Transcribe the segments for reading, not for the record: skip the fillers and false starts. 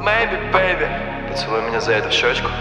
Maybe, baby. Поцелуй меня за это в щечку.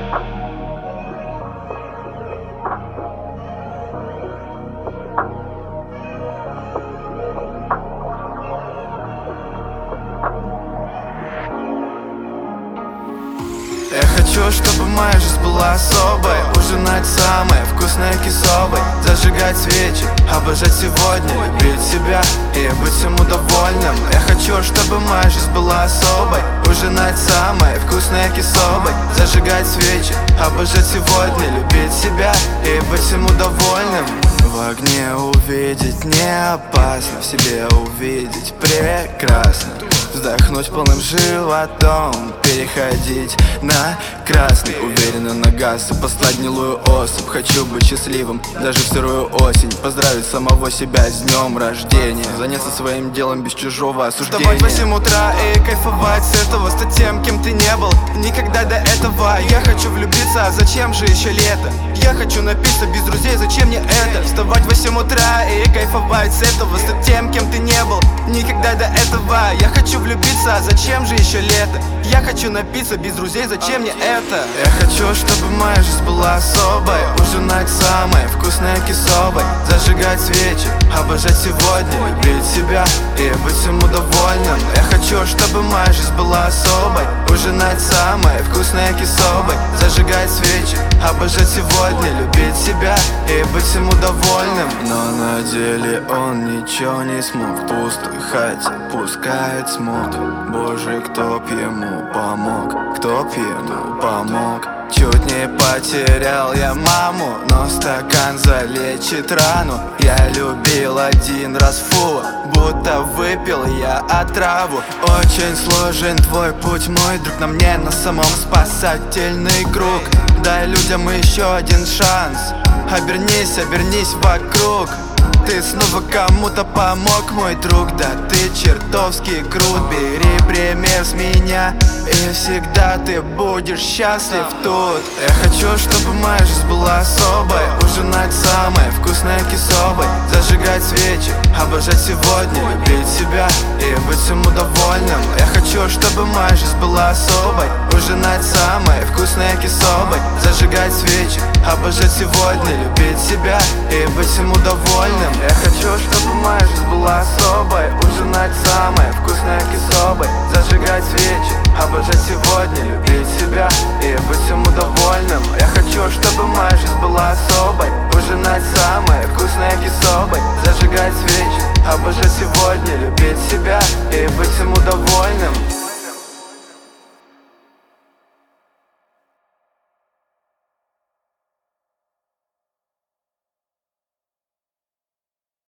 Я хочу, чтобы моя жизнь была особой. Ужинать самой вкусной кисовой, зажигать свечи, обожать сегодня, любить себя и быть всему довольным. Я хочу, чтобы моя жизнь была особой. Ужинать самой вкусной кисовой, зажигать свечи, обожать сегодня, любить себя и быть всему довольным. В огне увидеть не опасно, в себе увидеть прекрасно. Вздохнуть полным животом, переходить на красный. Уверенно на газ и послать гнилую особь. Хочу быть счастливым даже в сырую осень. Поздравить самого себя с днем рождения, заняться своим делом без чужого осуждения. Вставать в 8 утра и кайфовать с этого, стать тем, кем ты не был никогда до этого. Я хочу влюбиться, а зачем же еще лето? Я хочу напиться без друзей, зачем мне это? Вставать в 8 утра и кайфовать с этого, стать тем, кем ты не был никогда до этого. Я хочу влюбиться, а зачем же еще лето? Я хочу напиться без друзей, зачем мне это? Я хочу, чтобы моя жизнь была особой. Ужинать самой вкусной кисовой, зажигать свечи, обожать сегодня, любить себя и быть всему довольным. Я хочу, чтобы моя жизнь была особой. Ужинать самой вкусной кисовой, зажигать свечи, обожать сегодня, любить себя и быть всему довольным. Но на деле он ничего не смог. В пустой хате пускает смог. Боже, кто б ему помог, кто б ему помог. Чуть не потерял я маму, но стакан залечит рану. Я любил один раз, фу, будто выпил я отраву. Очень сложен твой путь, мой друг, на мне на самом спасательный круг. Дай людям еще один шанс, обернись, обернись вокруг. Ты снова кому-то помог, мой друг, да ты чертовски крут. Бери пример с меня, и всегда ты будешь счастлив тут. Я хочу, чтобы моя жизнь была особой. Ужинать самой вкусной кисовой, зажигать свечи, обожать сегодня, любить себя и быть всему довольным. Я хочу, чтобы моя жизнь была особой. Ужинать самой вкусной кисовой, зажигать свечи, обожать сегодня, любить себя и быть всему довольным. Я хочу, чтобы моя жизнь была особой. Ужинать